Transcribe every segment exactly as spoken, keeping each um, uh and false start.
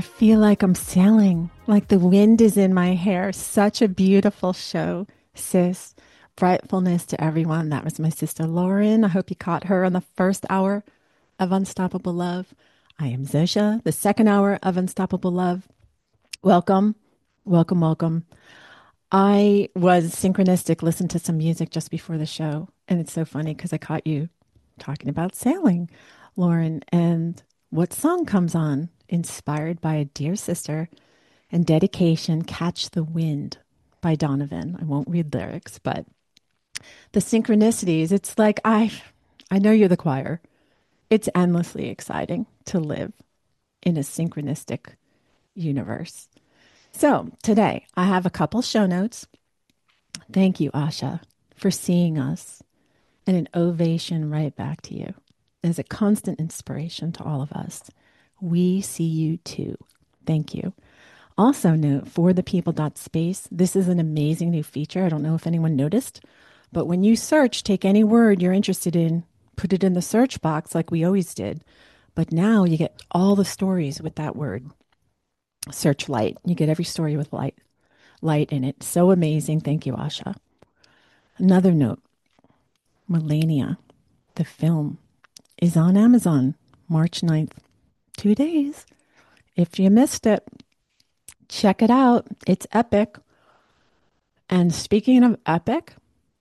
feel like I'm sailing, like the wind is in my hair. Such a beautiful show, sis. Brightfulness to everyone. That was my sister Lauren. I hope you caught her on the first hour of Unstoppable Love. I am Zosha, the second hour of Unstoppable Love. Welcome, welcome, welcome. I was synchronistic, listened to some music just before the show, and it's so funny because I caught you talking about sailing, Lauren, and what song comes on? Inspired by a dear sister and dedication, Catch the Wind by Donovan. I won't read lyrics, but the synchronicities, it's like I I know you're the choir. It's endlessly exciting to live in a synchronistic universe. So today I have a couple show notes. Thank you, Asha, for seeing us, and an ovation right back to you as a constant inspiration to all of us. We see you too. Thank you. Also note for the people.space, this is an amazing new feature. I don't know if anyone noticed, but when you search, take any word you're interested in, put it in the search box like we always did. But now you get all the stories with that word. Search light. You get every story with light, light in it. So amazing. Thank you, Asha. Another note, Melania, the film, is on Amazon March ninth. Two days. If you missed it, check it out. It's epic. And speaking of epic,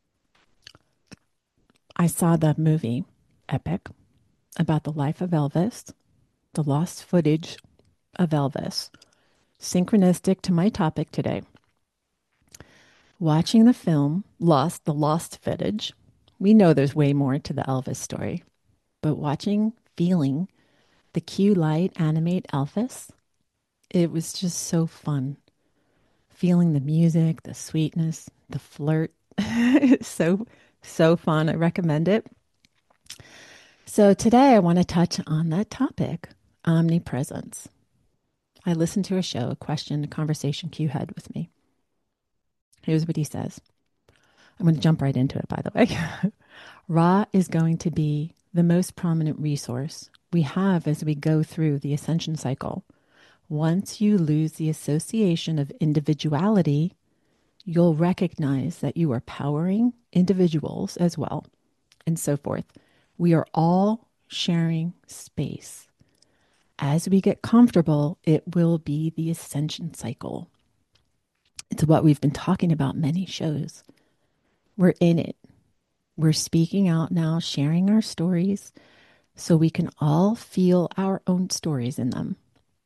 I saw the movie Epic about the life of Elvis, the lost footage of Elvis. Synchronistic to my topic today. Watching the film Lost, the lost footage, we know there's way more to the Elvis story, but watching, feeling the Q Light animate Elvis, it was just so fun. Feeling the music, the sweetness, the flirt. It's so, so fun. I recommend it. So today I want to touch on that topic, omnipresence. I listened to a show, a question, a conversation Q had with me. Here's what he says. I'm going to jump right into it, by the way. Ra is going to be the most prominent resource we have as we go through the ascension cycle. Once you lose the association of individuality, you'll recognize that you are powering individuals as well, and so forth. We are all sharing space. As we get comfortable, it will be the ascension cycle. It's what we've been talking about many shows. We're in it. We're speaking out now, sharing our stories, so we can all feel our own stories in them.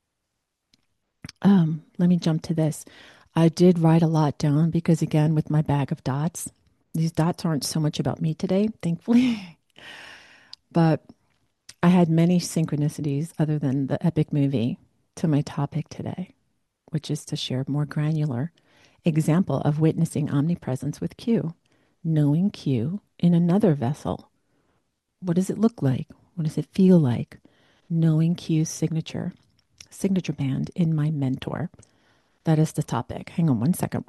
Um, let me jump to this. I did write a lot down because, again, with my bag of dots, these dots aren't so much about me today, thankfully. But I had many synchronicities other than the epic movie to my topic today, which is to share a more granular example of witnessing omnipresence with Q, knowing Q in another vessel. What does it look like? What does it feel like? Knowing Q's signature, signature band in my mentor. That is the topic. Hang on one second.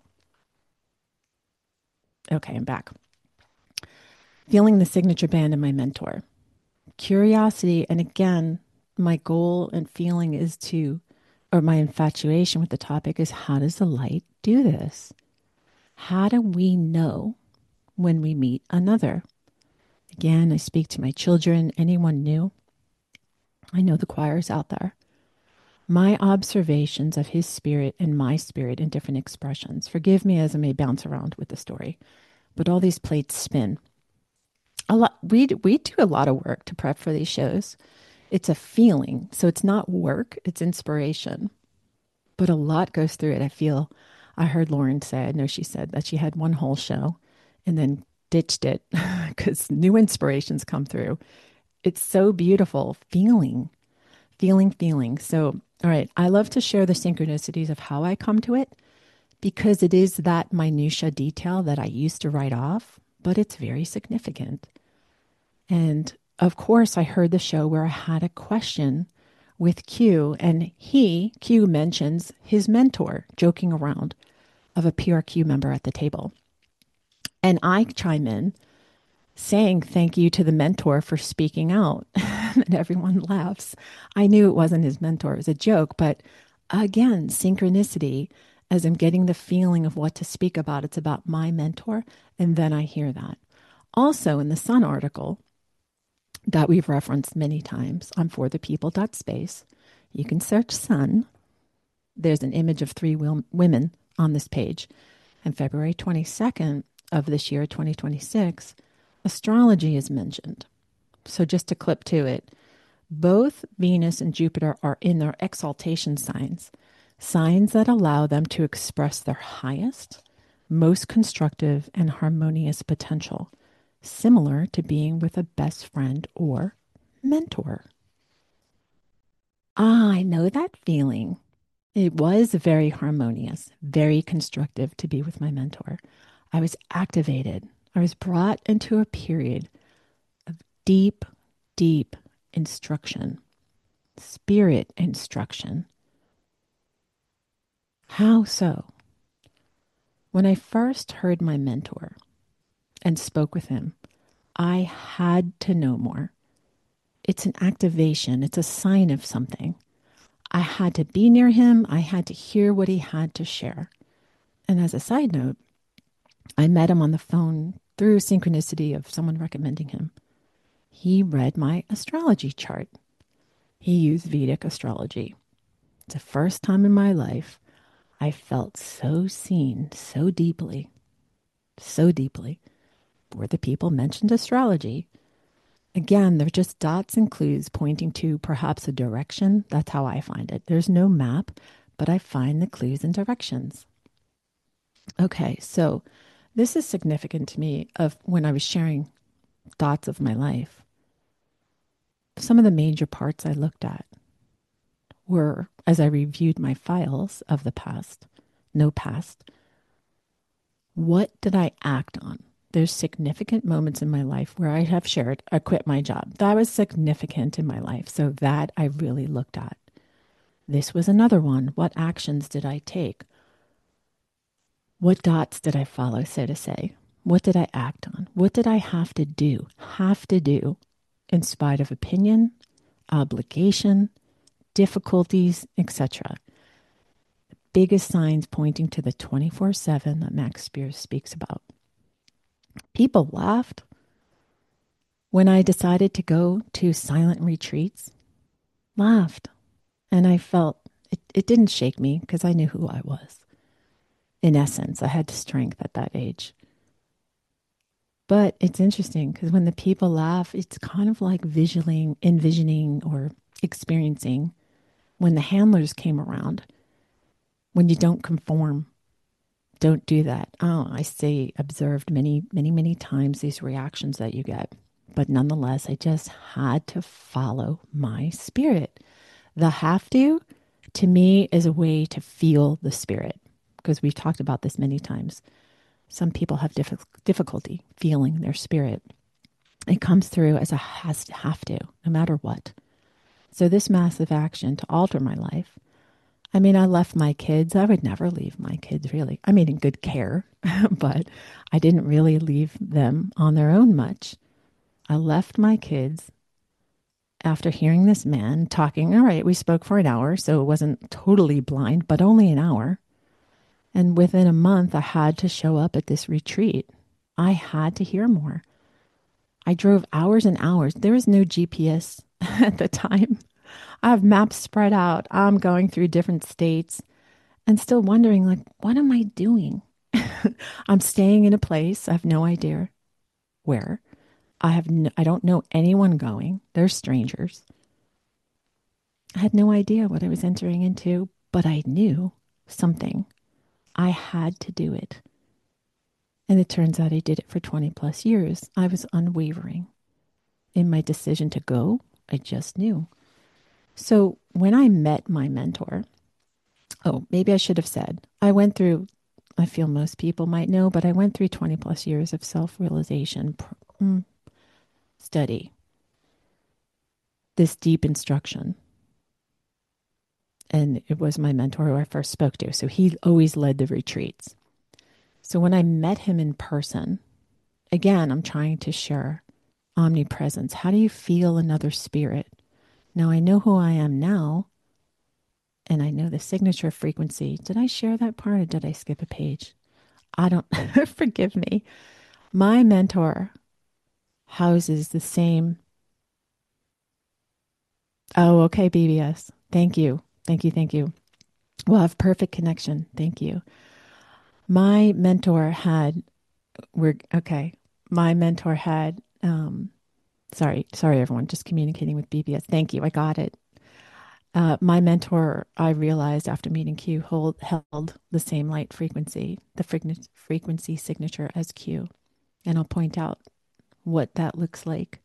Okay, I'm back. Feeling the signature band in my mentor. Curiosity, and again, my goal and feeling is to, or my infatuation with the topic is, how does the light do this? How do we know when we meet another? Again, I speak to my children, anyone new. I know the choir's out there. My observations of his spirit and my spirit in different expressions. Forgive me as I may bounce around with the story, but all these plates spin. A lot. We we do a lot of work to prep for these shows. It's a feeling, so it's not work; it's inspiration. But a lot goes through it. I feel. I heard Lauren say. I know she said that she had one whole show, and then ditched it because new inspirations come through. It's so beautiful, feeling, feeling, feeling. So, all right, I love to share the synchronicities of how I come to it because it is that minutia detail that I used to write off, but it's very significant. And of course, I heard the show where I had a question with Q, and he, Q, mentions his mentor, joking around, of a P R Q member at the table. And I chime in saying thank you to the mentor for speaking out. And everyone laughs. I knew it wasn't his mentor. It was a joke, but Again, synchronicity, as I'm getting the feeling of what to speak about. It's about my mentor. And then I hear that. Also, in the Sun article that we've referenced many times on for the people dot space, you can search Sun. There's an image of three wil- women on this page. And February twenty-second of this year, twenty twenty-six, astrology is mentioned. So just to clip to it, both Venus and Jupiter are in their exaltation signs, signs that allow them to express their highest, most constructive, and harmonious potential, similar to being with a best friend or mentor. Ah, I know that feeling. It was very harmonious, very constructive to be with my mentor. I was activated. I was brought into a period of deep, deep instruction, spirit instruction. How so? When I first heard my mentor and spoke with him, I had to know more. It's an activation, it's a sign of something. I had to be near him, I had to hear what he had to share. And as a side note, I met him on the phone through synchronicity of someone recommending him. He read my astrology chart. He used Vedic astrology. It's the first time in my life I felt so seen, so deeply, so deeply. Where the people mentioned astrology. Again, they're just dots and clues pointing to perhaps a direction. That's how I find it. There's no map, but I find the clues and directions. Okay, so this is significant to me of when I was sharing dots of my life. Some of the major parts I looked at were, as I reviewed my files of the past, no past, what did I act on? There's significant moments in my life where I have shared, I quit my job. That was significant in my life. So that I really looked at. This was another one. What actions did I take? What dots did I follow, so to say? What did I act on? What did I have to do? Have to do in spite of opinion, obligation, difficulties, et cetera. The biggest signs pointing to the twenty-four seven that Max Spears speaks about. People laughed when I decided to go to silent retreats. Laughed. And I felt it, it didn't shake me because I knew who I was. In essence, I had strength at that age. But it's interesting because when the people laugh, it's kind of like visualing, envisioning or experiencing when the handlers came around, when you don't conform, don't do that. Oh, I say observed many, many, many times these reactions that you get. But nonetheless, I just had to follow my spirit. The have to, to me, is a way to feel the spirit because we've talked about this many times. Some people have diff- difficulty feeling their spirit. It comes through as a has to, have to, no matter what. So this massive action to alter my life. I mean, I left my kids. I would never leave my kids, really. I mean, in good care, but I didn't really leave them on their own much. I left my kids after hearing this man talking. All right, we spoke for an hour, so it wasn't totally blind, but only an hour. And within a month, I had to show up at this retreat. I had to hear more. I drove hours and hours. There was no G P S at the time. I have maps spread out. I'm going through different states and still wondering, like, what am I doing? I'm staying in a place. I have no idea where. I have no, I don't know anyone going. They're strangers. I had no idea what I was entering into, but I knew something. I had to do it. And it turns out I did it for twenty plus years. I was unwavering in my decision to go. I just knew. So when I met my mentor, oh, maybe I should have said, I went through, I feel most people might know, but I went through twenty plus years of self-realization mm, study, this deep instruction. And it was my mentor who I first spoke to. So he always led the retreats. So when I met him in person, again, I'm trying to share omnipresence. How do you feel another spirit? Now I know who I am now. and I know the signature frequency. Did I share that part or did I skip a page? I don't, forgive me. My mentor houses the same. Oh, okay, B B S. Thank you. Thank you. Thank you. We'll have perfect connection. Thank you. My mentor had, we're, okay. My mentor had, um, sorry, sorry, everyone, just communicating with B B S. Thank you. I got it. Uh, my mentor, I realized after meeting Q, hold, held the same light frequency, the frequ- frequency signature as Q. And I'll point out what that looks like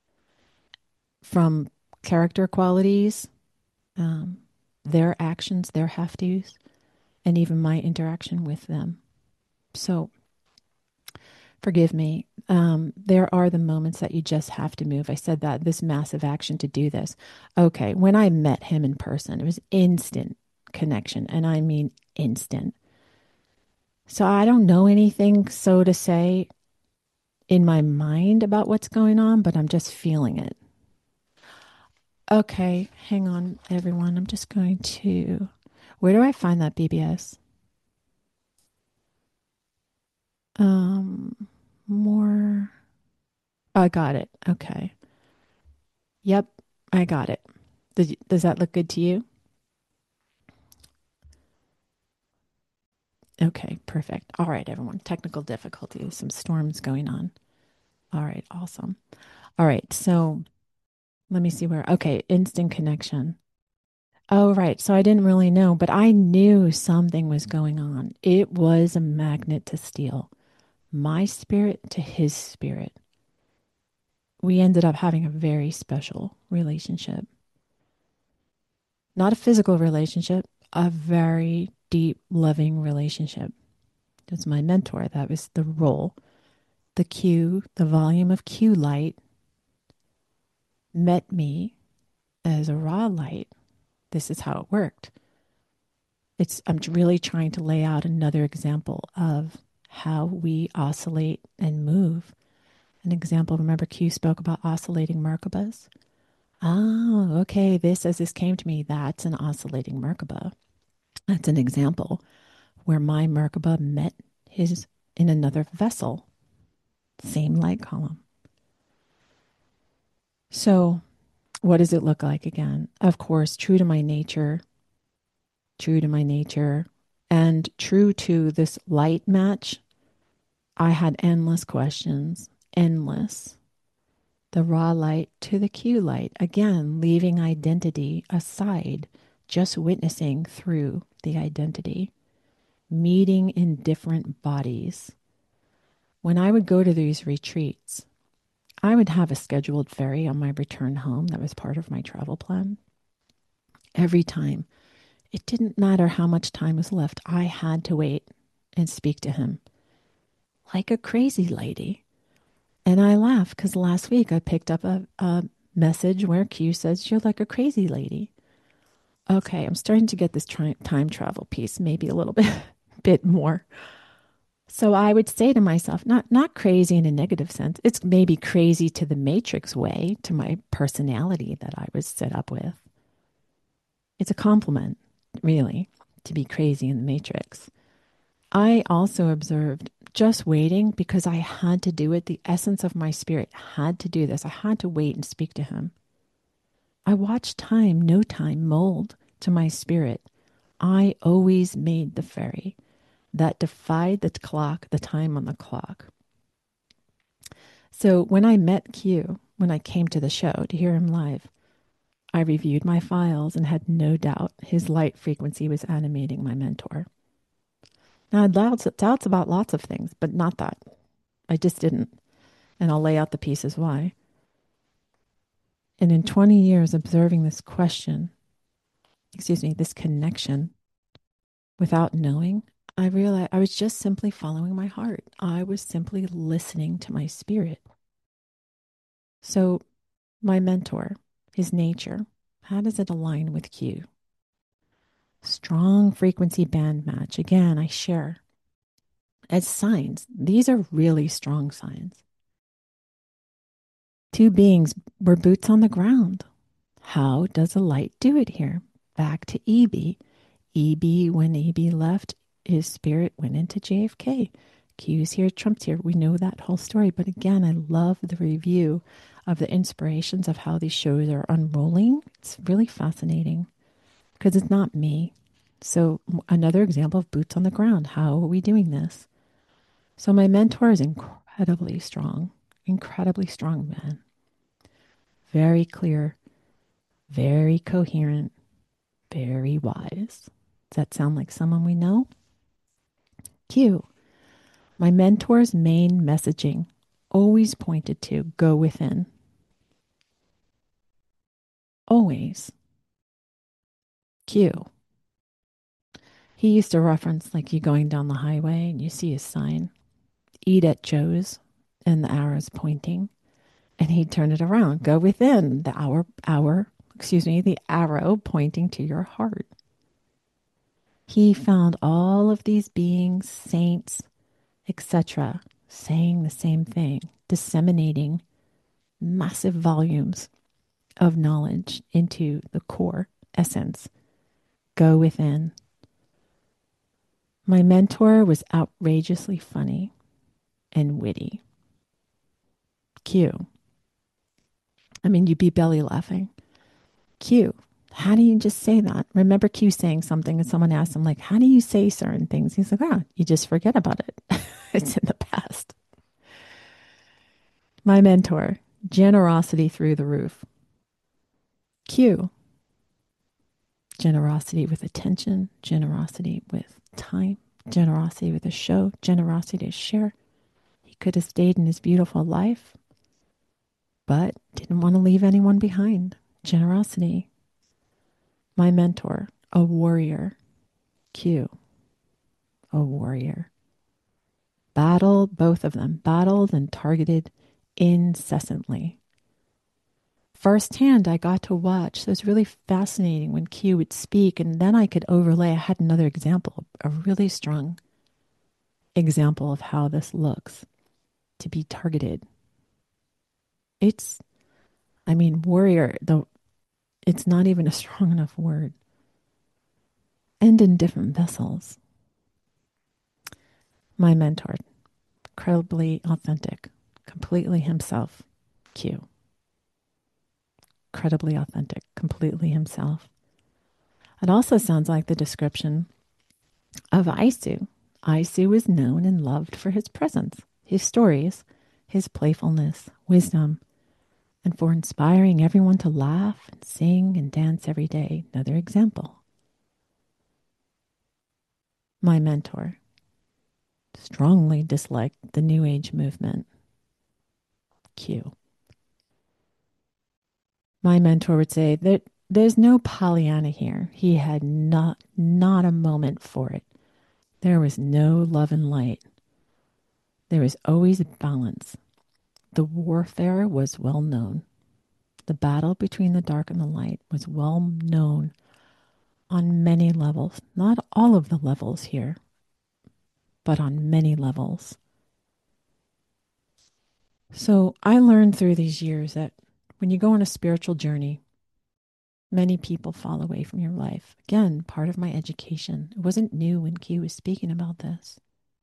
from character qualities, um, their actions, their have tos, and even my interaction with them. So forgive me. Um, there are the moments that you just have to move. I said that this massive action to do this. Okay, when I met him in person, it was instant connection, and I mean instant. So I don't know anything, so to say, in my mind about what's going on, but I'm just feeling it. Okay, hang on, everyone. I'm just going to. Where do I find that B B S? Um, more. Oh, I got it. Okay. Yep, I got it. Does, does that look good to you? Okay, perfect. All right, everyone. Technical difficulties, some storms going on. All right, awesome. All right, so let me see where. Okay, instant connection. Oh, right. So I didn't really know, but I knew something was going on. It was a magnet to steel, my spirit to his spirit. We ended up having a very special relationship. Not a physical relationship, a very deep, loving relationship. It was my mentor. That was the role. The Q, the volume of Q light, met me as a raw light. This is how it worked. It's I'm really trying to lay out another example of how we oscillate and move. An example, remember Q spoke about oscillating Merkabas? Oh, okay. This, as this came to me, that's an oscillating Merkaba. That's an example where my Merkaba met his in another vessel, same light column. So, what does it look like again? Of course, true to my nature, true to my nature, and true to this light match, I had endless questions, endless. The raw light to the Q light, again, leaving identity aside, just witnessing through the identity, meeting in different bodies. When I would go to these retreats, I would have a scheduled ferry on my return home. That was part of my travel plan. Every time, it didn't matter how much time was left, I had to wait and speak to him like a crazy lady. And I laugh because last week I picked up a, a message where Q says, "You're like a crazy lady." Okay, I'm starting to get this tri- time travel piece maybe a little bit, bit more. So I would say to myself, not not crazy in a negative sense. It's maybe crazy to the Matrix way, to my personality that I was set up with. It's a compliment, really, to be crazy in the Matrix. I also observed just waiting because I had to do it. The essence of my spirit had to do this. I had to wait and speak to him. I watched time, no time, mold to my spirit. I always made the ferry that defied the clock, the time on the clock. So when I met Q, when I came to the show to hear him live, I reviewed my files and had no doubt his light frequency was animating my mentor. Now, I had doubts, doubts about lots of things, but not that. I just didn't. And I'll lay out the pieces why. And in twenty years observing this question, excuse me, this connection without knowing, I realized I was just simply following my heart. I was simply listening to my spirit. So, my mentor, his nature, how does it align with Q? Strong frequency band match. Again, I share as signs. These are really strong signs. Two beings were boots on the ground. How does a light do it here? back to E B. E B, when E B left, his spirit went into J F K. Q's here, Trump's here. We know that whole story. But again, I love the review of the inspirations of how these shows are unrolling. It's really fascinating because it's not me. So another example of boots on the ground. How are we doing this? So my mentor is incredibly strong, incredibly strong man. Very clear, very coherent, very wise. Does that sound like someone we know? Q. My mentor's main messaging always pointed to go within. Always. Q. He used to reference like you going down the highway and you see a sign, eat at Joe's, and the arrow's pointing. And he'd turn it around, go within, the hour, hour, excuse me, the arrow pointing to your heart. He found all of these beings, saints, et cetera, saying the same thing, disseminating massive volumes of knowledge into the core essence. Go within. My mentor was outrageously funny and witty. Q. I mean, you'd be belly laughing. Q. How do you just say that? Remember Q saying something and someone asked him, like, how do you say certain things? He's like, ah, you just forget about it. It's in the past. My mentor, generosity through the roof. Q. Generosity with attention, generosity with time, generosity with a show, generosity to share. He could have stayed in his beautiful life, but didn't want to leave anyone behind. Generosity. My mentor, a warrior. Q. A warrior. Battle, both of them, battled and targeted incessantly. Firsthand, I got to watch. So it was really fascinating when Q would speak, and then I could overlay. I had another example, a really strong example of how this looks to be targeted. It's, I mean, warrior, though, it's not even a strong enough word. And in different vessels. My mentor, incredibly authentic, completely himself. Q. Incredibly authentic, completely himself. It also sounds like the description of Isu. Isu was known and loved for his presence, his stories, his playfulness, wisdom, and for inspiring everyone to laugh and sing and dance every day. Another example. My mentor strongly disliked the New Age movement. Q. My mentor would say that there's no Pollyanna here. He had not, not a moment for it. There was no love and light. There was always balance. The warfare was well known. The battle between the dark and the light was well known on many levels. Not all of the levels here, but on many levels. So I learned through these years that when you go on a spiritual journey, many people fall away from your life. Again, part of my education. It wasn't new when Q was speaking about this.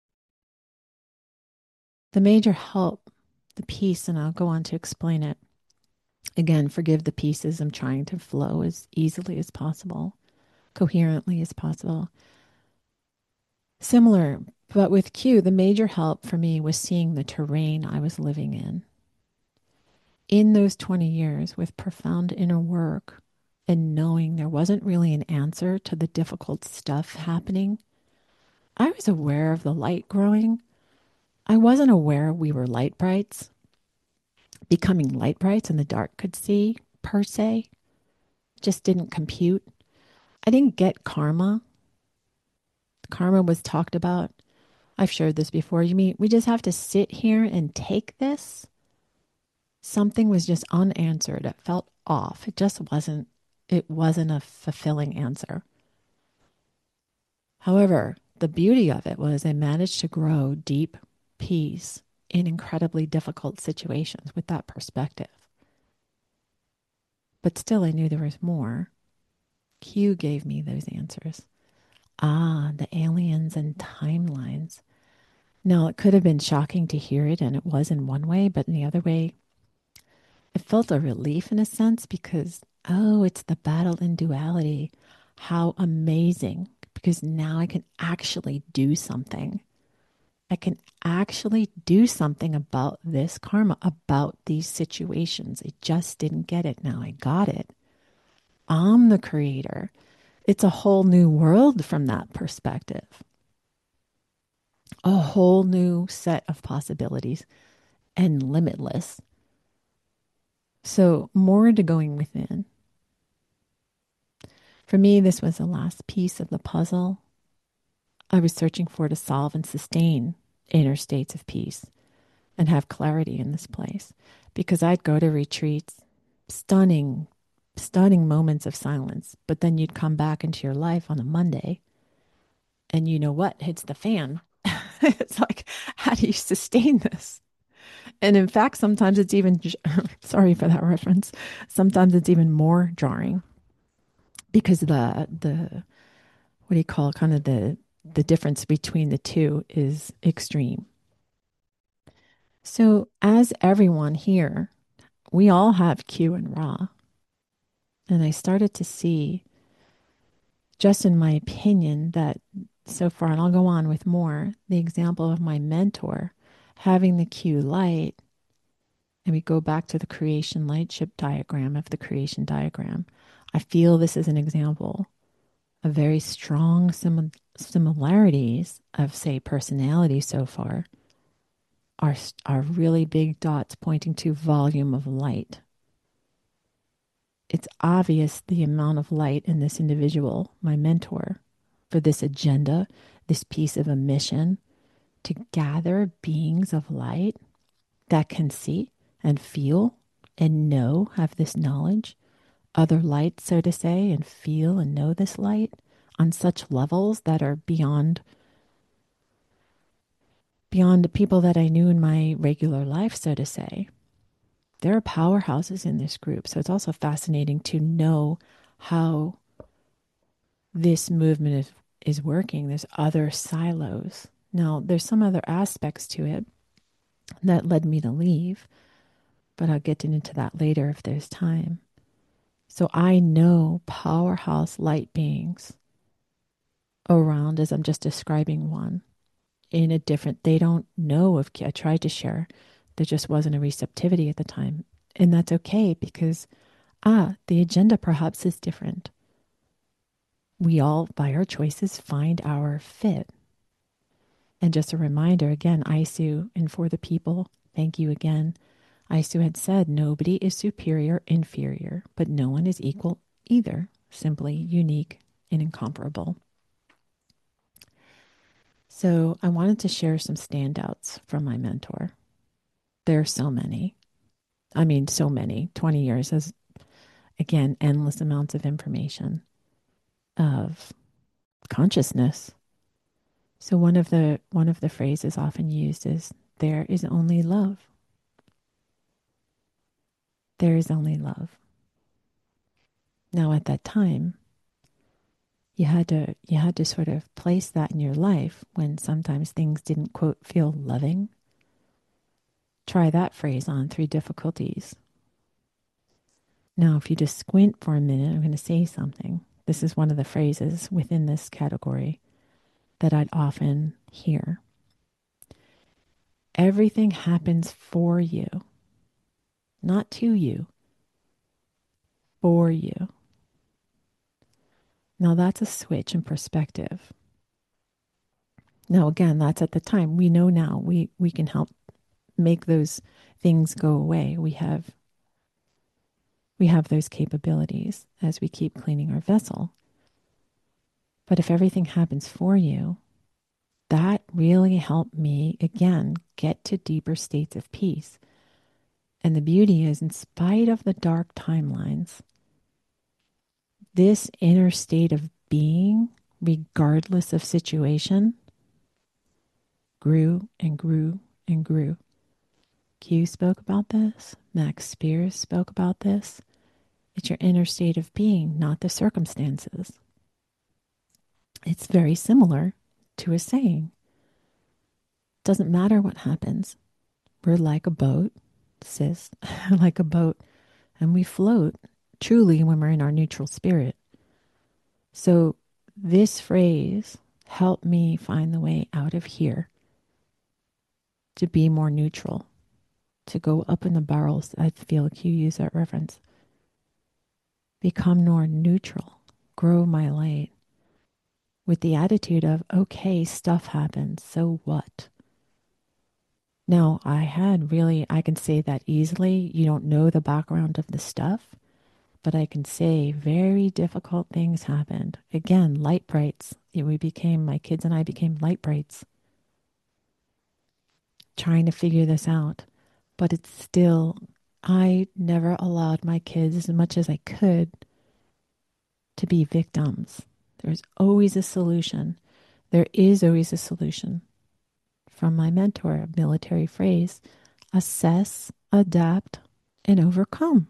The major help, the piece, and I'll go on to explain it. Again, forgive the pieces. I'm trying to flow as easily as possible, coherently as possible. Similar, but with Q, the major help for me was seeing the terrain I was living in. In those twenty years, with profound inner work and knowing there wasn't really an answer to the difficult stuff happening, I was aware of the light growing. I wasn't aware we were light brights, becoming light brights and the dark could see, per se. Just didn't compute. I didn't get karma. Karma was talked about. I've shared this before. You mean we just have to sit here and take this? Something was just unanswered. It felt off. It just wasn't, it wasn't a fulfilling answer. However, the beauty of it was I managed to grow deep peace in incredibly difficult situations with that perspective. But still, I knew there was more. Q gave me those answers. Ah, the aliens and timelines. Now, it could have been shocking to hear it, and it was in one way, but in the other way, it felt a relief in a sense because, oh, it's the battle in duality. How amazing. Because now I can actually do something. I can actually do something about this karma, about these situations. I just didn't get it. Now I got it. I'm the creator. It's a whole new world from that perspective, a whole new set of possibilities and limitless. So, more into going within. For me, this was the last piece of the puzzle I was searching for to solve and sustain inner states of peace and have clarity in this place. Because I'd go to retreats, stunning, stunning moments of silence, but then you'd come back into your life on a Monday and you know what hits the fan? It's like, how do you sustain this? And in fact, sometimes it's even, sorry for that reference, sometimes it's even more jarring because the, the, what do you call it, kind of the, the difference between the two is extreme. So, as everyone here, we all have Q and Ra. And I started to see, just in my opinion, that so far, and I'll go on with more, the example of my mentor having the Q light, and we go back to the creation lightship diagram of the creation diagram. I feel this is an example of very strong sim- similarities of, say, personality so far are, are really big dots pointing to volume of light. It's obvious the amount of light in this individual, my mentor, for this agenda, this piece of a mission to gather beings of light that can see and feel and know, have this knowledge, other light, so to say, and feel and know this light on such levels that are beyond beyond the people that I knew in my regular life, so to say. There are powerhouses in this group, so it's also fascinating to know how this movement is, is working. There's other silos. Now, there's some other aspects to it that led me to leave, but I'll get into that later if there's time. So I know powerhouse light beings around as I'm just describing one in a different, they don't know of, I tried to share, there just wasn't a receptivity at the time. And that's okay because, ah, the agenda perhaps is different. We all, by our choices, find our fit. And just a reminder again, Isu, and for the people, thank you again. Isu had said nobody is superior, inferior, but no one is equal either, simply unique and incomparable. So I wanted to share some standouts from my mentor. There are so many. I mean, so many. twenty years is, again, endless amounts of information, of consciousness. So one of the one of the phrases often used is there is only love. There is only love. Now at that time, you had to you had to sort of place that in your life when sometimes things didn't quote feel loving. Try that phrase on through difficulties. Now, if you just squint for a minute, I'm going to say something. This is one of the phrases within this category that I'd often hear. Everything happens for you, not to you, for you. Now that's a switch in perspective. Now, again, that's at the time. We know now we, we can help make those things go away. We have we have those capabilities as we keep cleaning our vessel. But if everything happens for you, that really helped me, again, get to deeper states of peace. And the beauty is, in spite of the dark timelines, this inner state of being, regardless of situation, grew and grew and grew. Q spoke about this. Max Spears spoke about this. It's your inner state of being, not the circumstances. It's very similar to a saying. Doesn't matter what happens. We're like a boat, sis, like a boat, and we float truly when we're in our neutral spirit. So this phrase helped me find the way out of here to be more neutral, to go up in the barrels. I feel like you use that reference. Become more neutral, grow my light with the attitude of, okay, stuff happens, so what? Now, I had really, I can say that easily. You don't know the background of the stuff, but I can say very difficult things happened. Again, light brights. We became, my kids and I became light brights, trying to figure this out. But it's still, I never allowed my kids, as much as I could, to be victims. There's always a solution. There is always a solution. From my mentor, a military phrase: assess, adapt, and overcome.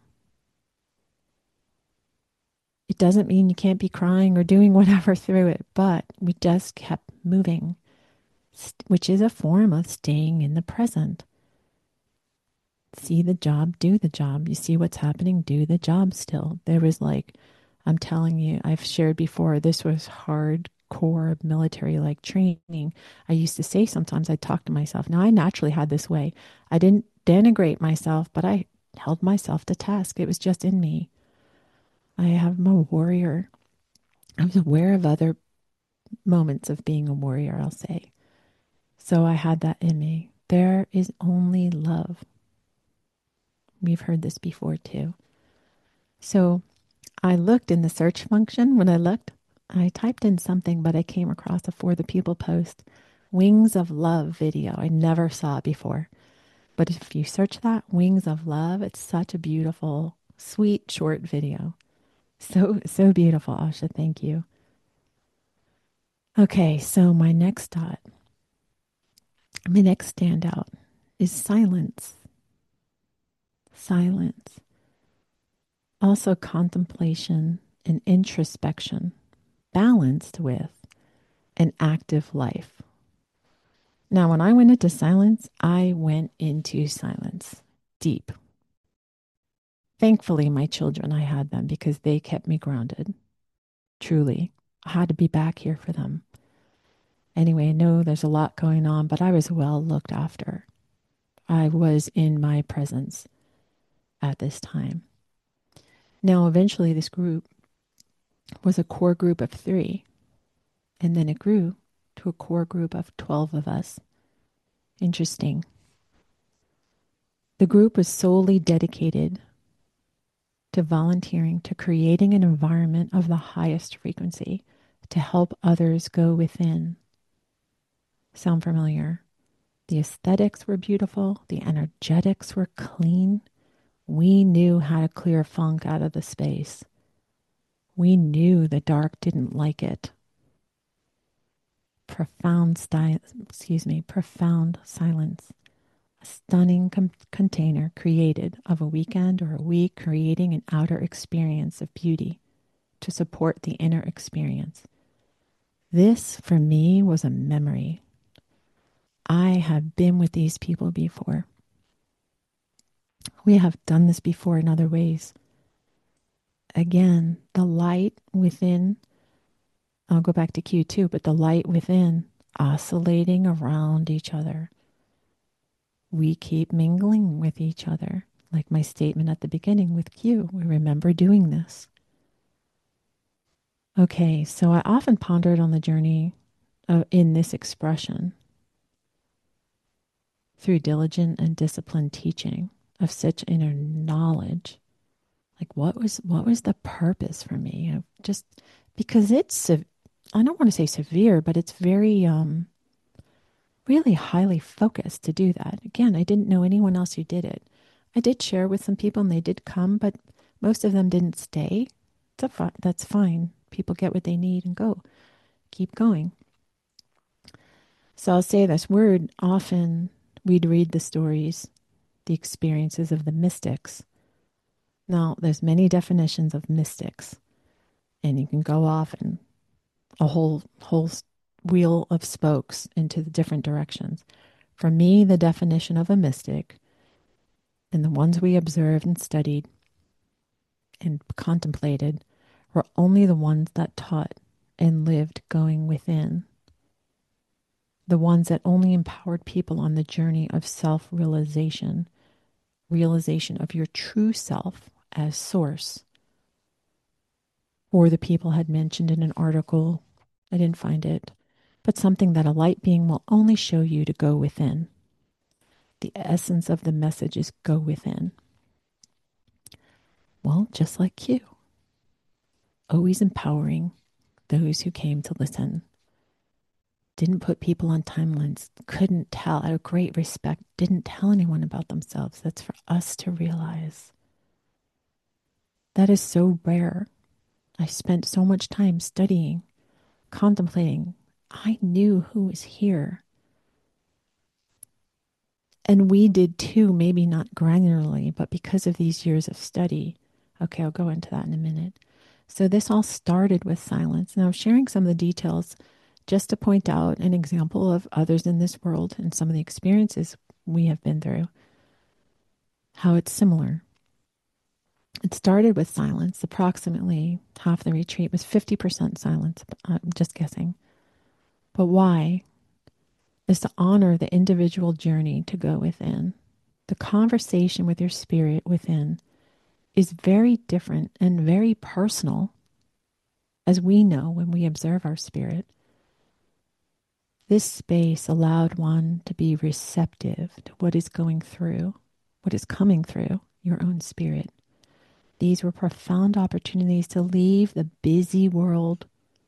It doesn't mean you can't be crying or doing whatever through it, but we just kept moving, which is a form of staying in the present. See the job, do the job. You see what's happening, do the job still. There was like, I'm telling you, I've shared before, this was hardcore military like training. I used to say sometimes I talk to myself. Now I naturally had this way. I didn't denigrate myself, but I held myself to task. It was just in me. I am a warrior. I was aware of other moments of being a warrior, I'll say. So I had that in me. There is only love. We've heard this before too. So I looked in the search function. When I looked, I typed in something, but I came across a For the People post, Wings of Love video. I never saw it before. But if you search that, Wings of Love, it's such a beautiful, sweet, short video. So, so beautiful, Asha. Thank you. Okay, so my next dot, my next standout is silence. Silence. Also contemplation and introspection, balanced with an active life. Now, when I went into silence, I went into silence deep. Thankfully, my children, I had them because they kept me grounded. Truly, I had to be back here for them. Anyway, I know there's a lot going on, but I was well looked after. I was in my presence at this time. Now, eventually, this group was a core group of three, and then it grew to a core group of twelve of us. Interesting. The group was solely dedicated to volunteering, to creating an environment of the highest frequency to help others go within. Sound familiar? The aesthetics were beautiful. The energetics were clean. We knew how to clear funk out of the space. We knew the dark didn't like it. Profound style, excuse me, profound silence. A stunning com- container created of a weekend or a week, creating an outer experience of beauty to support the inner experience. This, for me, was a memory. I have been with these people before. We have done this before in other ways. Again, the light within, I'll go back to Q two, but the light within oscillating around each other. We keep mingling with each other, like my statement at the beginning with Q. We remember doing this. Okay, so I often pondered on the journey of, in this expression through diligent and disciplined teaching of such inner knowledge. Like what was what was the purpose for me? You know, just because it's, I don't want to say severe, but it's very um, really highly focused to do that. Again, I didn't know anyone else who did it. I did share with some people and they did come, but most of them didn't stay. That's, a, that's fine. People get what they need and go. Keep going. So I'll say this word, often we'd read the stories, the experiences of the mystics. Now, there's many definitions of mystics, and you can go off in a whole whole wheel of spokes into the different directions. For me, the definition of a mystic and the ones we observed and studied and contemplated were only the ones that taught and lived going within, the ones that only empowered people on the journey of self realization, realization of your true self as source. Or the people had mentioned in an article, I didn't find it, but something that a light being will only show you to go within. The essence of the message is go within. Well, just like Q, always empowering those who came to listen. Didn't put people on timelines, couldn't tell, out of great respect, didn't tell anyone about themselves. That's for us to realize. That is so rare. I spent so much time studying, contemplating. I knew who was here. And we did too, maybe not granularly, but because of these years of study. Okay, I'll go into that in a minute. So this all started with silence. Now, I'm sharing some of the details just to point out an example of others in this world and some of the experiences we have been through, how it's similar. It started with silence. Approximately half the retreat was fifty percent silence. I'm just guessing. But why? Is to honor the individual journey to go within. The conversation with your spirit within is very different and very personal, as we know when we observe our spirit. This space allowed one to be receptive to what is going through, what is coming through your own spirit. These were profound opportunities to leave the busy world.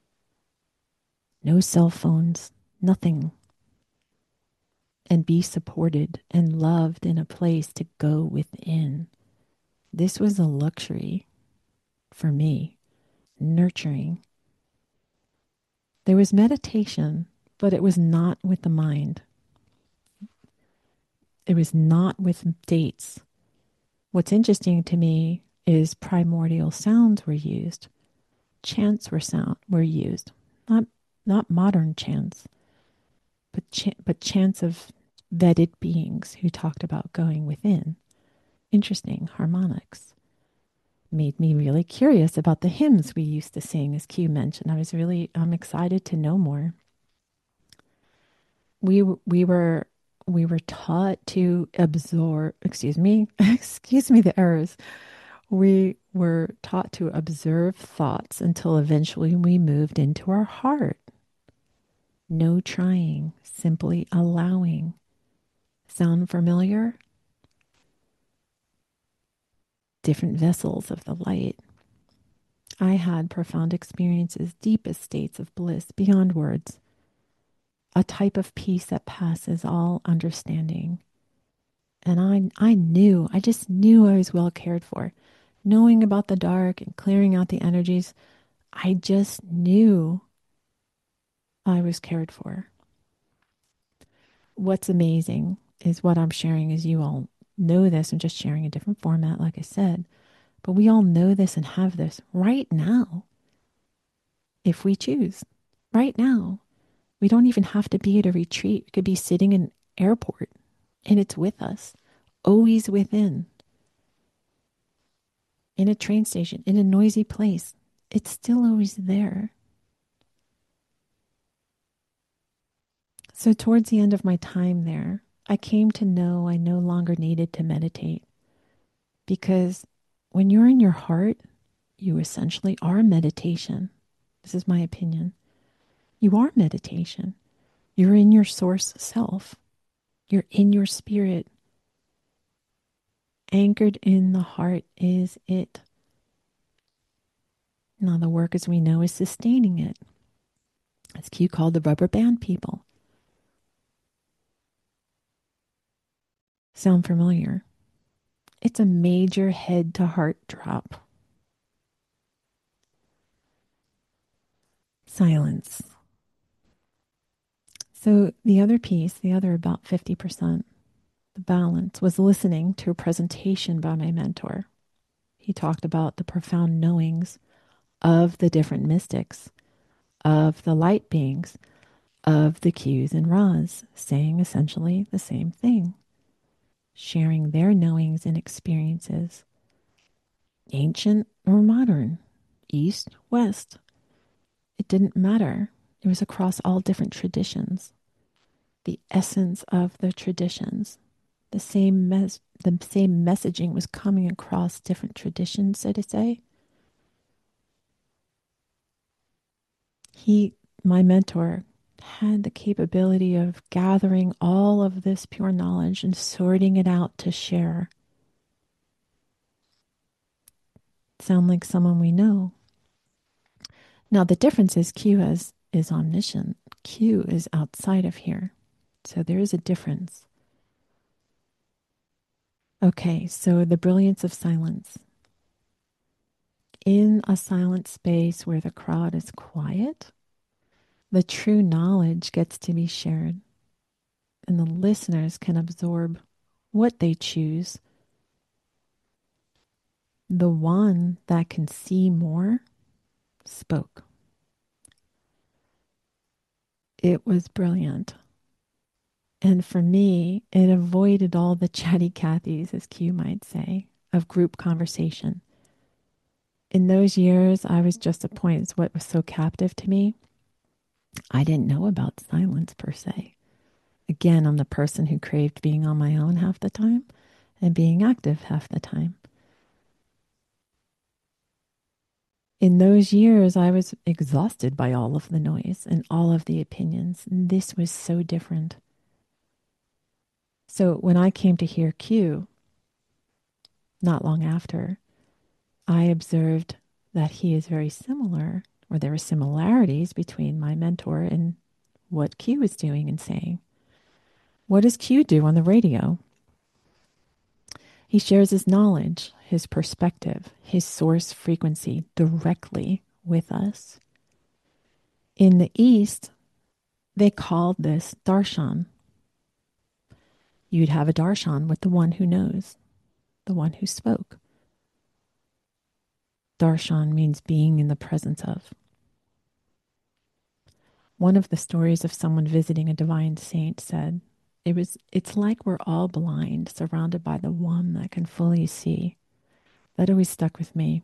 No cell phones, nothing. And be supported and loved in a place to go within. This was a luxury for me, nurturing. There was meditation, but it was not with the mind. It was not with dates. What's interesting to me is primordial sounds were used. Chants were sound were used. Not not modern chants, but ch- but chants of vetted beings who talked about going within. Interesting harmonics. Made me really curious about the hymns we used to sing, as Q mentioned. I was really I'm excited to know more. We we were we were taught to absorb. Excuse me, excuse me the errors. We were taught to observe thoughts until eventually we moved into our heart. No trying, simply allowing. Sound familiar? Different vessels of the light. I had profound experiences, deepest states of bliss beyond words. A type of peace that passes all understanding. And I, I knew, I just knew I was well cared for. Knowing about the dark and clearing out the energies, I just knew I was cared for. What's amazing is what I'm sharing is you all know this. I'm just sharing a different format, like I said. But we all know this and have this right now if we choose. Right now. We don't even have to be at a retreat. We could be sitting in an airport and it's with us, always within. In a train station, in a noisy place, it's still always there. So towards the end of my time there, I came to know I no longer needed to meditate because when you're in your heart, you essentially are meditation. This is my opinion. You are meditation. You're in your source self. You're in your spirit. Anchored in the heart is it. Now the work, as we know, is sustaining it. As Q called the rubber band people. Sound familiar? It's a major head to heart drop. Silence. So the other piece, the other about fifty percent, the balance, was listening to a presentation by my mentor. He talked about the profound knowings of the different mystics, of the light beings, of the Qs and Ras, saying essentially the same thing, sharing their knowings and experiences, ancient or modern, east, west. It didn't matter. It was across all different traditions. The essence of the traditions, the same mes- the same messaging was coming across different traditions, so to say. He, my mentor, had the capability of gathering all of this pure knowledge and sorting it out to share. Sound like someone we know. Now the difference is Q has, is omniscient. Q is outside of here. So there is a difference. Okay, so the brilliance of silence. In a silent space where the crowd is quiet, the true knowledge gets to be shared, and the listeners can absorb what they choose. The one that can see more spoke. It was brilliant. And for me, it avoided all the chatty Cathys, as Q might say, of group conversation. In those years, I was just a point. It's what was so captive to me. I didn't know about silence per se. Again, I'm the person who craved being on my own half the time and being active half the time. In those years, I was exhausted by all of the noise and all of the opinions. And this was so different. So when I came to hear Q, not long after, I observed that he is very similar, or there were similarities between my mentor and what Q was doing and saying. What does Q do on the radio? He shares his knowledge, his perspective, his source frequency directly with us. In the East, they called this darshan. You'd have a darshan with the one who knows, the one who spoke. Darshan means being in the presence of. One of the stories of someone visiting a divine saint said, it was it's like we're all blind, surrounded by the one that can fully see. That always stuck with me.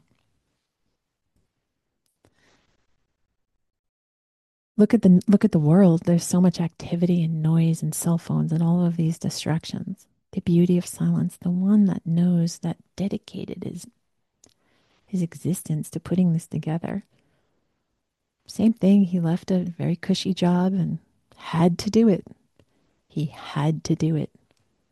Look at the look at the world. There's so much activity and noise and cell phones and all of these distractions. The beauty of silence, the one that knows, that dedicated his his existence to putting this together. Same thing, he left a very cushy job and had to do it. He had to do it.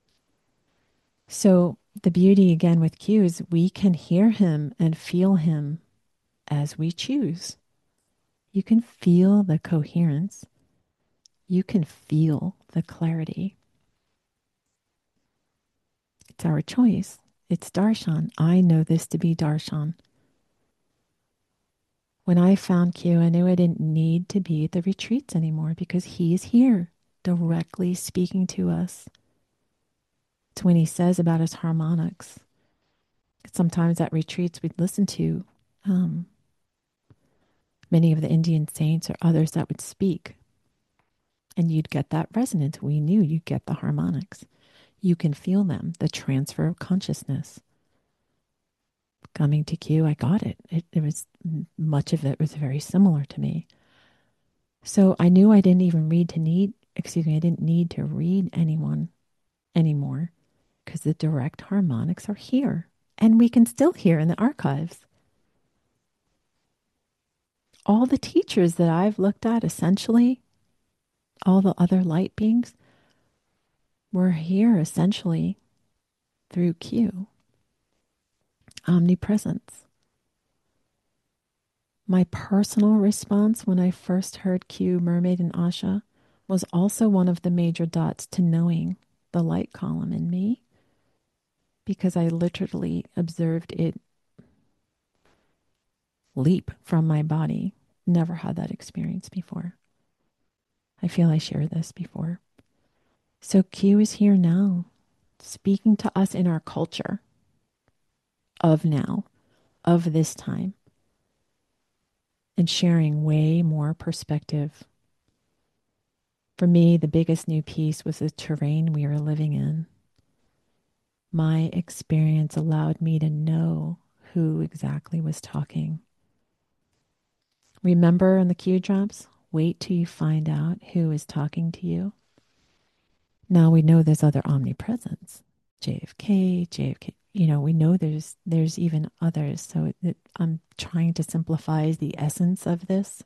So the beauty again with Q is we can hear him and feel him as we choose. You can feel the coherence. You can feel the clarity. It's our choice. It's darshan. I know this to be darshan. When I found Q, I knew I didn't need to be at the retreats anymore because he's here directly speaking to us. It's when he says about his harmonics. Sometimes at retreats we'd listen to um, many of the Indian saints or others that would speak. And you'd get that resonance. We knew you'd get the harmonics. You can feel them, the transfer of consciousness. Coming to Q, I got it. It, it was, much of it was very similar to me. So I knew I didn't even read to need, excuse me, I didn't need to read anyone anymore because the direct harmonics are here. And we can still hear in the archives. All the teachers that I've looked at, essentially, all the other light beings, were here essentially through Q. Omnipresence. My personal response when I first heard Q, Mermaid, and Asha was also one of the major dots to knowing the light column in me because I literally observed it leap from my body. Never had that experience before. I feel I shared this before. So Q is here now, speaking to us in our culture of now. of this time and sharing way more perspective. For me, the biggest new piece was the terrain we were living in. My experience allowed me to know who exactly was talking. Remember in the cue drops, wait till you find out who is talking to you. Now we know there's other omnipresence. J F K, J F K, you know, we know there's there's even others. So it, it, I'm trying to simplify the essence of this.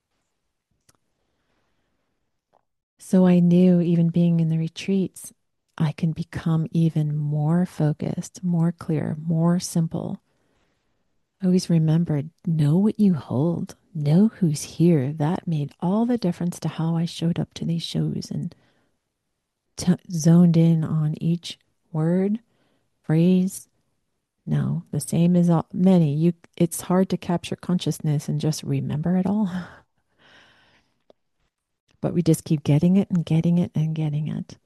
So I knew even being in the retreats, I can become even more focused, more clear, more simple. I always remembered, know what you hold, know who's here. That made all the difference to how I showed up to these shows and t- zoned in on each word, phrase. No, the same as all, many. You, it's hard to capture consciousness and just remember it all, but we just keep getting it and getting it and getting it.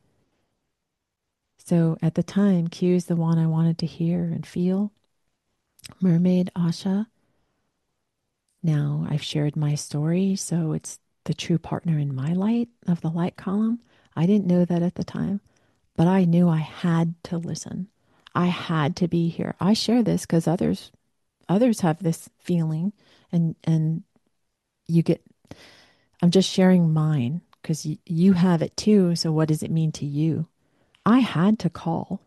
So at the time, Q is the one I wanted to hear and feel. Mermaid, Asha. Now I've shared my story, so it's the true partner in my light of the light column. I didn't know that at the time, but I knew I had to listen. I had to be here. I share this because others others have this feeling, and and you get. I'm just sharing mine because y- you have it too. So what does it mean to you? I had to call.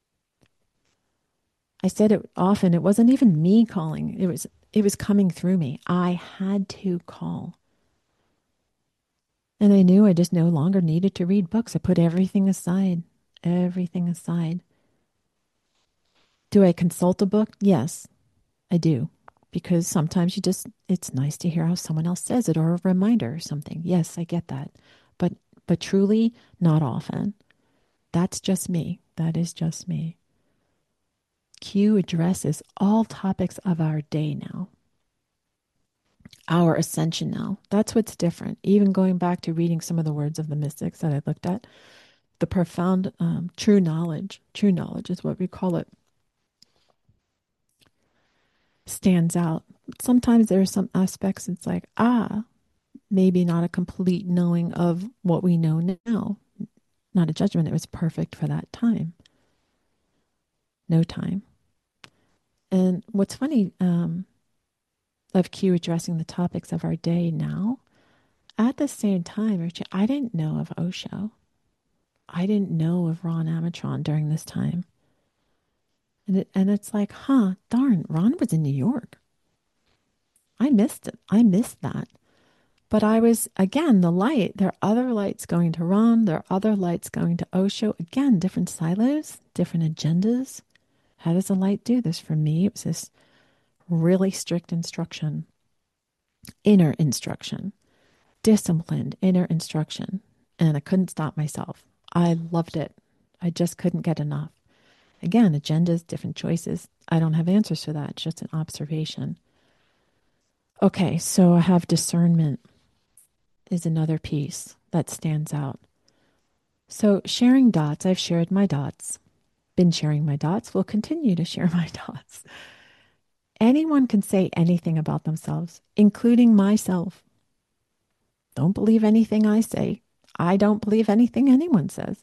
I said it often. It wasn't even me calling. It was it was coming through me. I had to call. And I knew I just no longer needed to read books. I put everything aside. Everything aside. Do I consult a book? Yes, I do. Because sometimes you just it's nice to hear how someone else says it or a reminder or something. Yes, I get that. But but truly not often. That's just me. That is just me. Q addresses all topics of our day now. Our ascension now. That's what's different. Even going back to reading some of the words of the mystics that I looked at, the profound um, true knowledge, true knowledge is what we call it, stands out. Sometimes there are some aspects it's like, ah, maybe not a complete knowing of what we know now. Not a judgment. It was perfect for that time. No time. And what's funny um, of Q addressing the topics of our day now, at the same time, Richie, I didn't know of Osho. I didn't know of Ron Amatron during this time. And it, and it's like, huh, darn, Ron was in New York. I missed it. I missed that. But I was, again, the light. There are other lights going to Ron. There are other lights going to Osho. Again, different silos, different agendas. How does the light do this? For me, it was this really strict instruction, inner instruction, disciplined inner instruction. And I couldn't stop myself. I loved it. I just couldn't get enough. Again, agendas, different choices. I don't have answers for that. It's just an observation. Okay, so I have discernment is another piece that stands out. So sharing dots, I've shared my dots, been sharing my dots, will continue to share my dots. Anyone can say anything about themselves, including myself. Don't believe anything I say. I don't believe anything anyone says.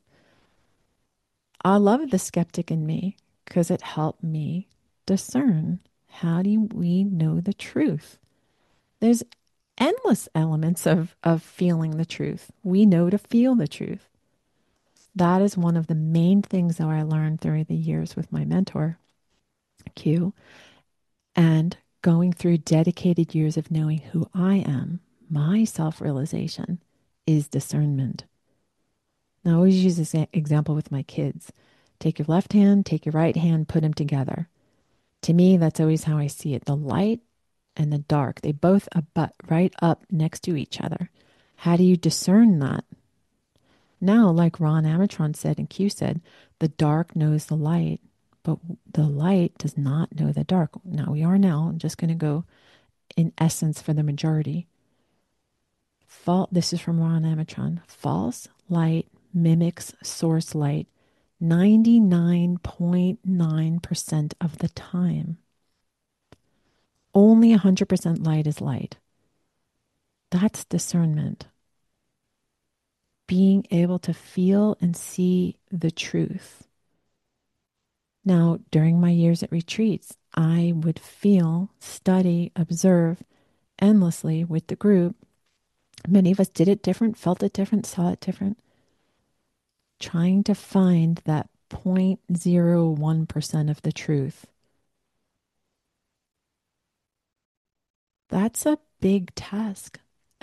I love the skeptic in me because it helped me discern. How do we know the truth? There's endless elements of, of feeling the truth. We know to feel the truth. That is one of the main things that I learned through the years with my mentor, Q, and going through dedicated years of knowing who I am. My self-realization is discernment. Now, I always use this example with my kids. Take your left hand, take your right hand, put them together. To me, that's always how I see it. The light and the dark, they both abut right up next to each other. How do you discern that? Now, like Ron Amatron said and Q said, the dark knows the light, but the light does not know the dark. Now we are now, I'm just going to go in essence for the majority. Fal- this is from Ron Amatron. False light mimics source light ninety-nine point nine percent of the time. Only one hundred percent light is light. That's discernment. Being able to feel and see the truth. Now, during my years at retreats, I would feel, study, observe endlessly with the group. Many of us did it different, felt it different, saw it different, trying to find that zero point zero one percent of the truth. That's a big task.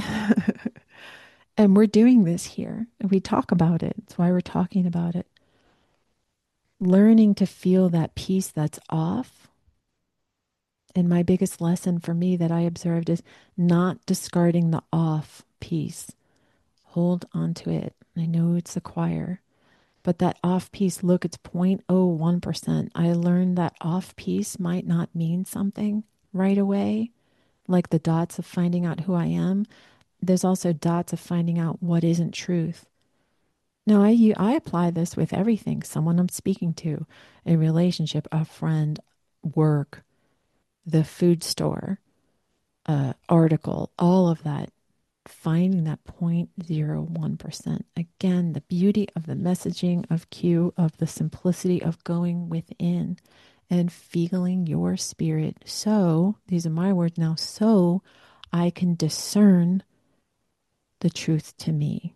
And we're doing this here. And we talk about it. That's why we're talking about it. Learning to feel that piece that's off. And my biggest lesson for me that I observed is not discarding the off piece. Hold on to it. I know it's a choir, but that off piece, look, it's zero point zero one percent. I learned that off piece might not mean something right away, like the dots of finding out who I am. There's also dots of finding out what isn't truth. No, I, you, I apply this with everything. Someone I'm speaking to, a relationship, a friend, work, the food store, uh, article, all of that. Finding that zero point zero one percent. Again, the beauty of the messaging of Q, of the simplicity of going within and feeling your spirit. So, these are my words now, so I can discern the truth to me.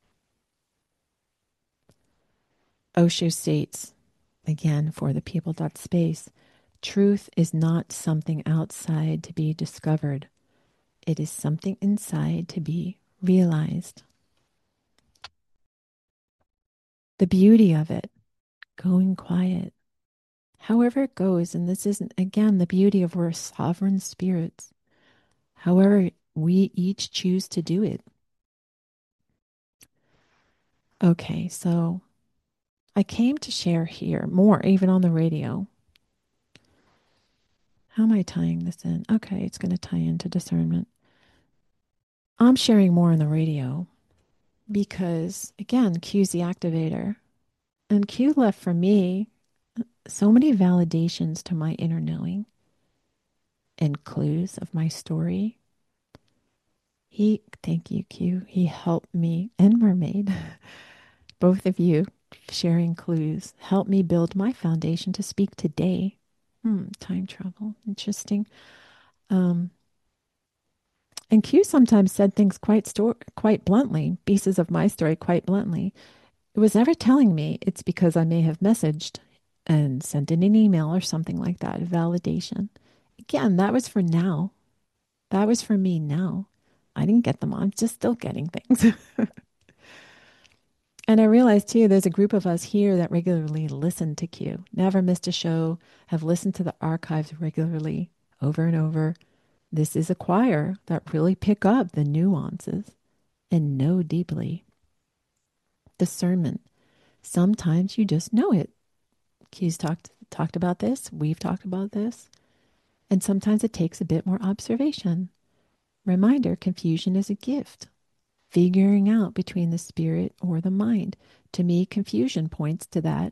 Osho states, again, for the people dot space, truth is not something outside to be discovered. It is something inside to be realized. The beauty of it, going quiet, however it goes, and this isn't, again, the beauty of we're sovereign spirits, however we each choose to do it. Okay, so I came to share here more, even on the radio. How am I tying this in? Okay, it's going to tie into discernment. I'm sharing more on the radio because, again, Q's the activator. And Q left for me so many validations to my inner knowing and clues of my story. He, thank you, Q. He helped me and Mermaid, both of you sharing clues, helped me build my foundation to speak today. Hmm, time travel, interesting. Um, and Q sometimes said things quite sto- quite bluntly, pieces of my story quite bluntly. It was never telling me it's because I may have messaged and sent in an email or something like that, validation. Again, that was for now. That was for me now. I didn't get them. I'm just still getting things. And I realized too, there's a group of us here that regularly listen to Q, never missed a show, have listened to the archives regularly over and over. This is a choir that really pick up the nuances and know deeply. Discernment. Sometimes you just know it. Q's talked talked about this. We've talked about this. And sometimes it takes a bit more observation. Reminder, confusion is a gift. Figuring out between the spirit or the mind. To me, confusion points to that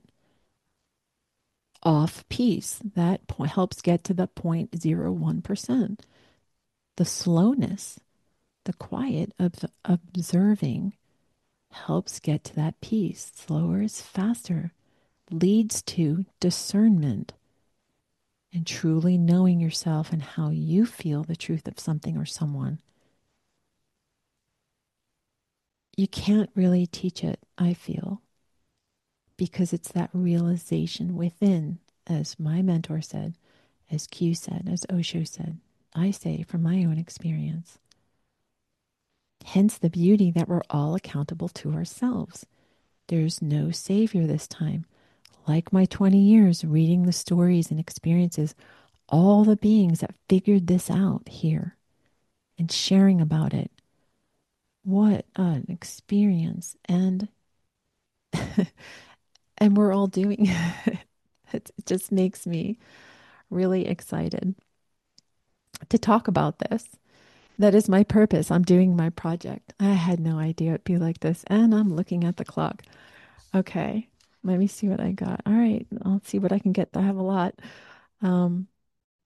off piece that po- helps get to the zero point zero one percent. The slowness, the quiet of the observing helps get to that piece. Slower is faster, leads to discernment and truly knowing yourself and how you feel the truth of something or someone. You can't really teach it, I feel, because it's that realization within, as my mentor said, as Q said, as Osho said, I say from my own experience. Hence the beauty that we're all accountable to ourselves. There's no savior this time. Like my twenty years reading the stories and experiences, all the beings that figured this out here and sharing about it. What an experience. And and we're all doing it. It just makes me really excited to talk about this. That is my purpose. I'm doing my project. I had no idea it'd be like this. And I'm looking at the clock. Okay. Let me see what I got. All right. I'll see what I can get. I have a lot. Um,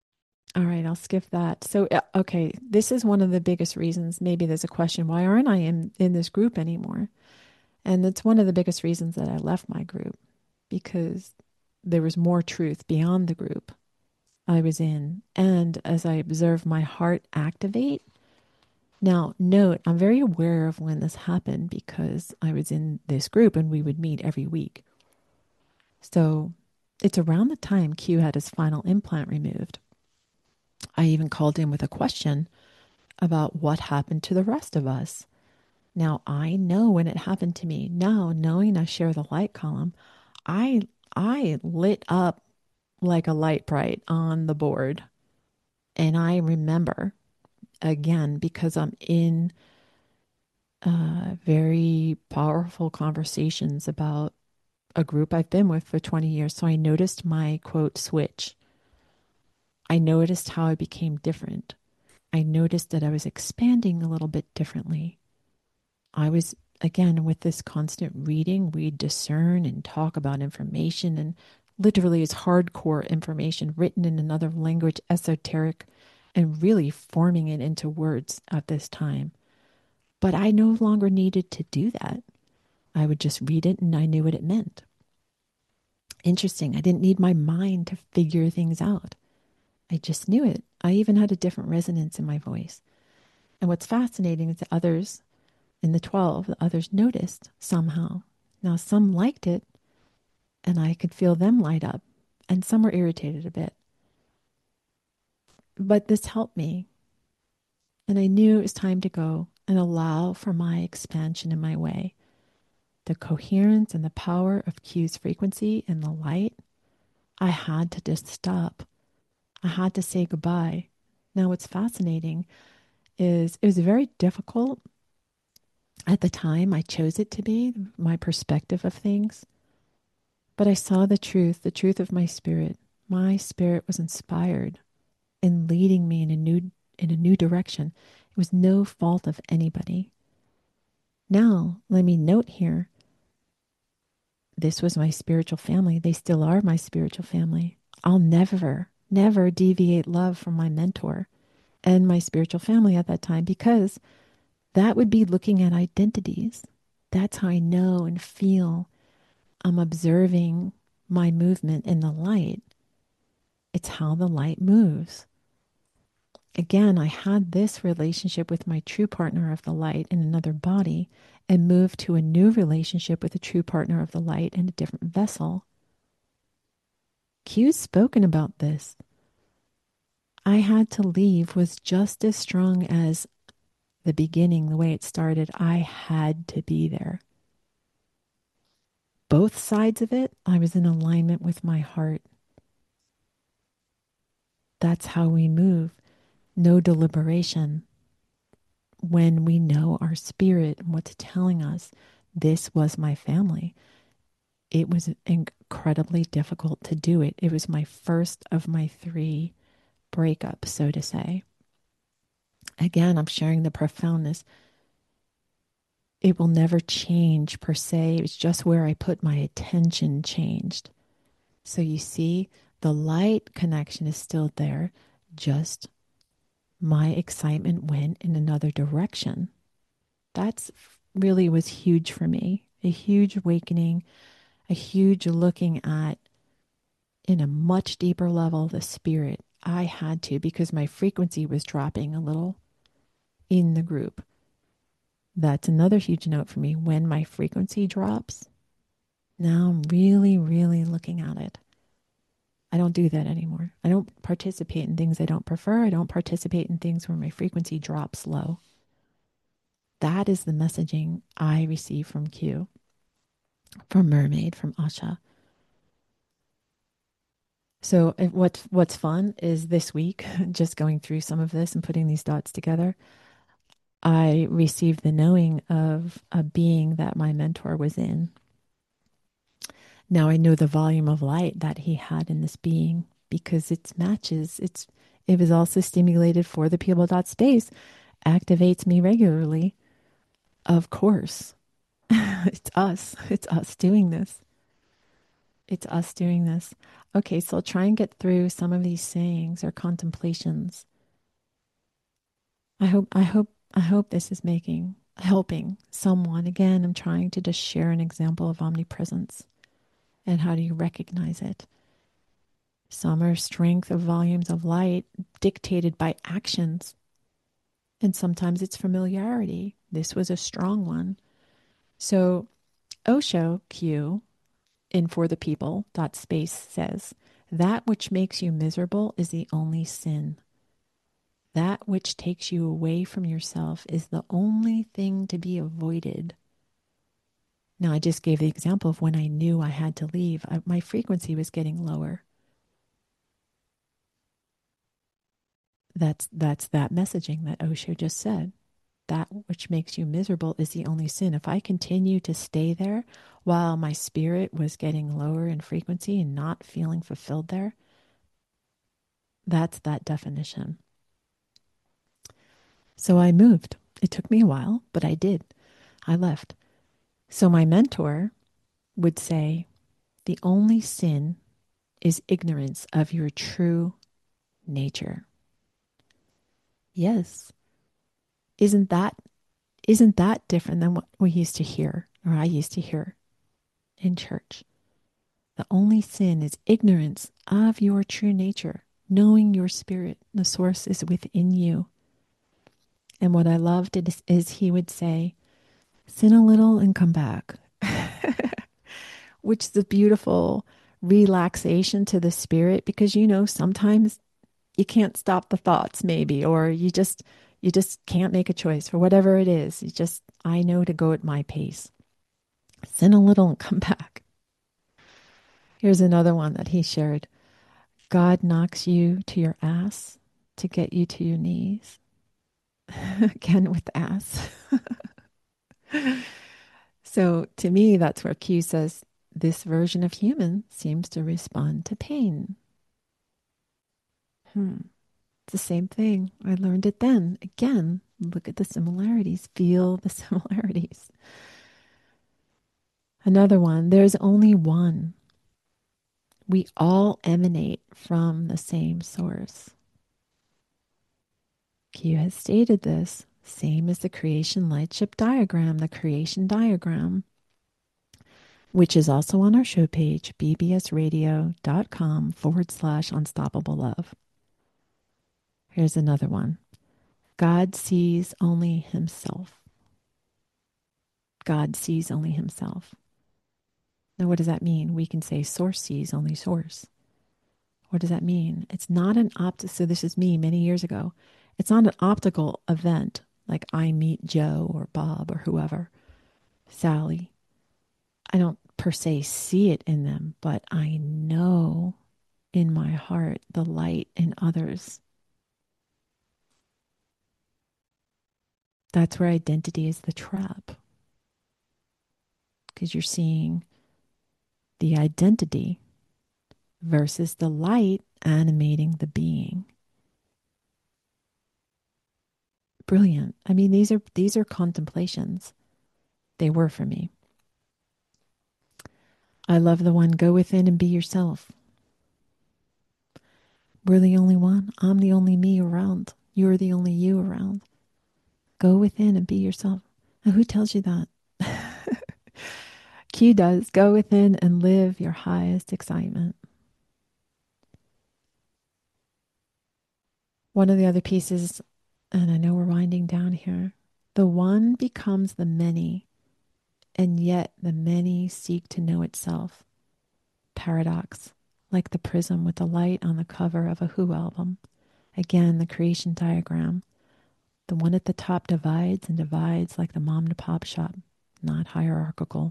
All right, I'll skip that. So, uh, okay, this is one of the biggest reasons. Maybe there's a question, why aren't I in, in this group anymore? And it's one of the biggest reasons that I left my group because there was more truth beyond the group I was in. And as I observed my heart activate, now note, I'm very aware of when this happened because I was in this group and we would meet every week. So it's around the time Q had his final implant removed. I even called in with a question about what happened to the rest of us. Now I know when it happened to me. Now, knowing I share the light column, I I lit up like a light bright on the board. And I remember again because I'm in uh, very powerful conversations about a group I've been with for twenty years. So I noticed my quote switch. I noticed how I became different. I noticed that I was expanding a little bit differently. I was, again, with this constant reading, we discern and talk about information, and literally it's hardcore information written in another language, esoteric, and really forming it into words at this time. But I no longer needed to do that. I would just read it and I knew what it meant. Interesting. I didn't need my mind to figure things out. I just knew it. I even had a different resonance in my voice. And what's fascinating is that others in the twelve, the others noticed somehow. Now, some liked it, and I could feel them light up, and some were irritated a bit. But this helped me, and I knew it was time to go and allow for my expansion in my way. The coherence and the power of Q's frequency and the light, I had to just stop. I had to say goodbye. Now, what's fascinating is it was very difficult at the time. I chose it to be my perspective of things. But I saw the truth, the truth of my spirit. My spirit was inspired and leading me in a new in a new direction. It was no fault of anybody. Now, let me note here, this was my spiritual family. They still are my spiritual family. I'll never, never deviate love from my mentor and my spiritual family at that time because that would be looking at identities. That's how I know and feel I'm observing my movement in the light. It's how the light moves. Again, I had this relationship with my true partner of the light in another body and moved to a new relationship with a true partner of the light in a different vessel. Q's spoken about this. I had to leave was just as strong as the beginning, the way it started. I had to be there. Both sides of it, I was in alignment with my heart. That's how we move. No deliberation. When we know our spirit and what's telling us, this was my family. It was incredibly difficult to do it. It was my first of my three breakups, so to say. Again, I'm sharing the profoundness. It will never change per se. It's just where I put my attention changed. So you see, the light connection is still there, just my excitement went in another direction. That's really was huge for me. A huge awakening, a huge looking at in a much deeper level the spirit. I had to because my frequency was dropping a little in the group. That's another huge note for me. When my frequency drops, now I'm really, really looking at it. I don't do that anymore. I don't participate in things I don't prefer. I don't participate in things where my frequency drops low. That is the messaging I receive from Q, from Mermaid, from Asha. So what's what's fun is this week, just going through some of this and putting these dots together, I received the knowing of a being that my mentor was in. Now I know the volume of light that he had in this being because it's matches. It's it was also stimulated for the people dot space, activates me regularly. Of course, it's us. It's us doing this. It's us doing this. Okay, so I'll try and get through some of these sayings or contemplations. I hope, I hope, I hope this is making, helping someone. Again, I'm trying to just share an example of omnipresence and how do you recognize it. Some are strength of volumes of light dictated by actions, and sometimes it's familiarity. This was a strong one. So Osho Q in For the People dot space says, that which makes you miserable is the only sin. That which takes you away from yourself is the only thing to be avoided. Now, I just gave the example of when I knew I had to leave. I, my frequency was getting lower. That's that's that messaging that Osho just said. That which makes you miserable is the only sin. If I continue to stay there while my spirit was getting lower in frequency and not feeling fulfilled there, that's that definition. So I moved. It took me a while, but I did. I left. So my mentor would say, the only sin is ignorance of your true nature. Yes. Isn't that isn't that different than what we used to hear, or I used to hear in church? The only sin is ignorance of your true nature, knowing your spirit. The source is within you. And what I loved is, is he would say, sin a little and come back, which is a beautiful relaxation to the spirit, because, you know, sometimes you can't stop the thoughts maybe, or you just, you just can't make a choice for whatever it is. You just, I know to go at my pace. Sin a little and come back. Here's another one that he shared. God knocks you to your ass to get you to your knees. Again with ass. So to me, that's where Q says, this version of human seems to respond to pain. Hmm. It's the same thing. I learned it then. Again, look at the similarities. Feel the similarities. Another one, there's only one. We all emanate from the same source. Q has stated this, same as the creation lightship diagram, the creation diagram, which is also on our show page, bbsradio.com forward slash unstoppable love. Here's another one. God sees only himself. God sees only himself. Now, what does that mean? We can say source sees only source. What does that mean? It's not an opt. So this is me many years ago. It's not an optical event like I meet Joe or Bob or whoever, Sally. I don't per se see it in them, but I know in my heart the light in others. That's where identity is the trap. Because you're seeing the identity versus the light animating the being. Brilliant. I mean, these are these are contemplations. They were for me. I love the one, go within and be yourself. We're the only one. I'm the only me around. You're the only you around. Go within and be yourself. And who tells you that? Q does. Go within and live your highest excitement. One of the other pieces, and I know we're winding down here, the one becomes the many, and yet the many seek to know itself. Paradox, like the prism with the light on the cover of a Who album. Again, the creation diagram. The one at the top divides and divides like the mom and pop shop, not hierarchical.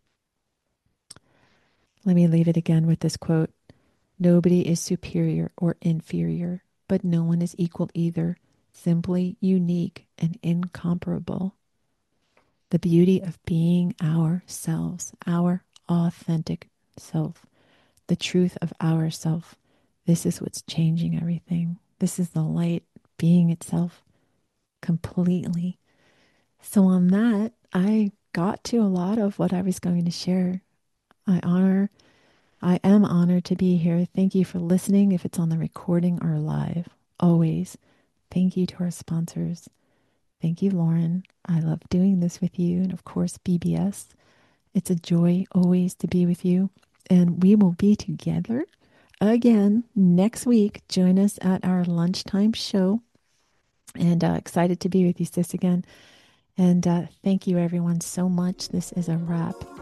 Let me leave it again with this quote. Nobody is superior or inferior, but no one is equal either, simply unique and incomparable. The beauty of being ourselves, our authentic self, the truth of ourself. This is what's changing everything. This is the light being itself completely. So on that, I got to a lot of what I was going to share. I honor, to be here. Thank you for listening, if it's on the recording or live. Always. Thank you to our sponsors. Thank you, Lauren. I love doing this with you. And of course, B B S. It's a joy always to be with you. And we will be together again next week. Join us at our lunchtime show. And uh, excited to be with you, sis, again. And uh, thank you, everyone, so much. This is a wrap.